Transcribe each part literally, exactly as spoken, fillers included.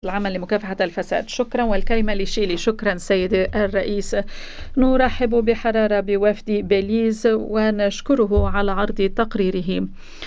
العمل لمكافحة الفساد. شكرا، والكلمة لشيلي. شكرا سيدي الرئيس. نرحب بحرارة بوفد بيليز ونشكره على عرض تقريره،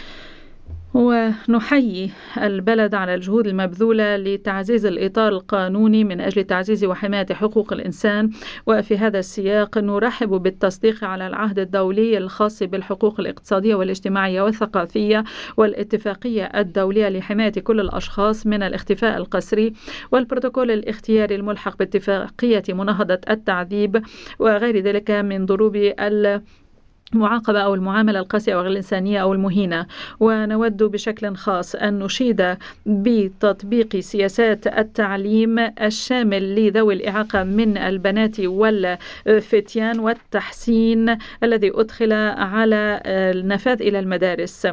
ونحيي البلد على الجهود المبذولة لتعزيز الإطار القانوني من أجل تعزيز وحماية حقوق الإنسان. وفي هذا السياق نرحب بالتصديق على العهد الدولي الخاص بالحقوق الاقتصادية والاجتماعية والثقافية والاتفاقية الدولية لحماية كل الأشخاص من الاختفاء القسري، والبروتوكول الاختياري الملحق باتفاقية مناهضة التعذيب وغير ذلك من ضروب ال المعاقبة أو المعاملة القاسية وغير الإنسانية أو المهينة. ونود بشكل خاص أن نشيد بتطبيق سياسات التعليم الشامل لذوي الإعاقة من البنات والفتيان والتحسين الذي أدخل على النفاذ إلى المدارس.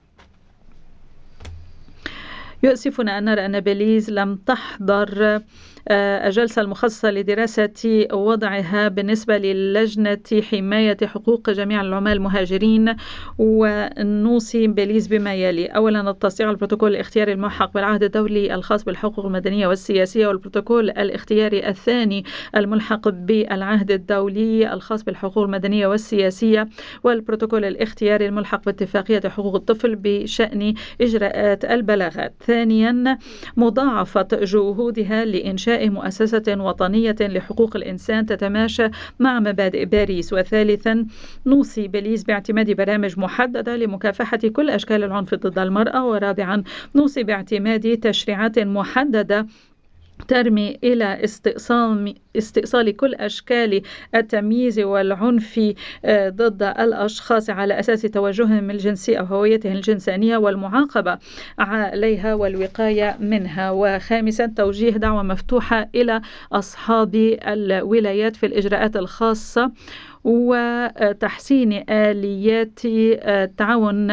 يؤسفنا أن نرى أن بيليز لم تحضر الجلسة المخصصة لدراسة وضعها بالنسبة للجنة حماية حقوق جميع العمال المهاجرين. ونوصي بيليز بما يلي: أولا، التصديق على البروتوكول الاختياري الملحق بالعهد الدولي الخاص بالحقوق المدنية والسياسية، والبروتوكول الاختياري الثاني الملحق بالعهد الدولي الخاص بالحقوق المدنية والسياسية، والبروتوكول الاختياري الملحق باتفاقية حقوق الطفل بشأن إجراءات البلاغات. ثانيا، مضاعفة جهودها لإنشاء مؤسسة وطنية لحقوق الإنسان تتماشى مع مبادئ باريس. وثالثا، نوصي بيليز باعتماد برامج محددة لمكافحة كل أشكال العنف ضد المرأة. ورابعا، نوصي باعتماد تشريعات محددة ترمي إلى استئصال استئصال كل أشكال التمييز والعنف ضد الأشخاص على أساس توجههم الجنسي أو هويتهم الجنسانية، والمعاقبة عليها والوقاية منها. وخامسا، توجيه دعوة مفتوحة إلى أصحاب الولايات في الإجراءات الخاصة وتحسين آليات التعاون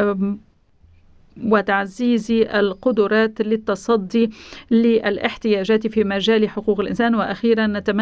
وتعزيز القدرات للتصدي للاحتياجات في مجال حقوق الإنسان. وأخيرا، نتمنى